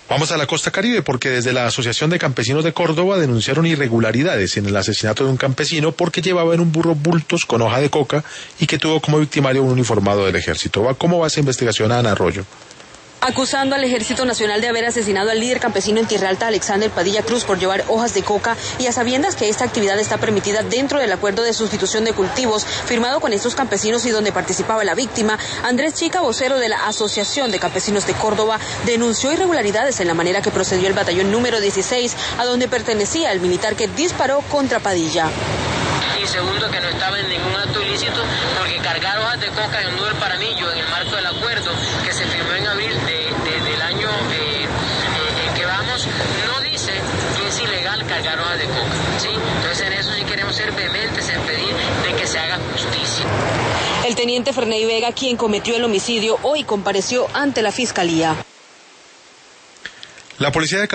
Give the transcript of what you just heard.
Vamos a la costa Caribe porque desde la Asociación de Campesinos de Córdoba denunciaron irregularidades en el asesinato de un campesino porque llevaba en un burro bultos con hoja de coca y que tuvo como victimario un uniformado del ejército. ¿Cómo va esa investigación, Ana Arroyo? Acusando al Ejército Nacional de haber asesinado al líder campesino en Tierra Alta, Alexander Padilla Cruz, por llevar hojas de coca y a sabiendas que esta actividad está permitida dentro del acuerdo de sustitución de cultivos firmado con estos campesinos y donde participaba la víctima, Andrés Chica, vocero de la Asociación de Campesinos de Córdoba, denunció irregularidades en la manera que procedió el batallón número 16, a donde pertenecía el militar que disparó contra Padilla. Y segundo, que no estaba en ningún acto ilícito porque cargar hojas de coca en un nudo del Paramillo en el marco del acuerdo que se firmó en abril del año en que vamos, no dice que es ilegal cargar hojas de coca, ¿sí? Entonces en eso sí queremos ser vehementes en pedir de que se haga justicia. El teniente Ferney Vega, quien cometió el homicidio, hoy compareció ante la Fiscalía. La policía de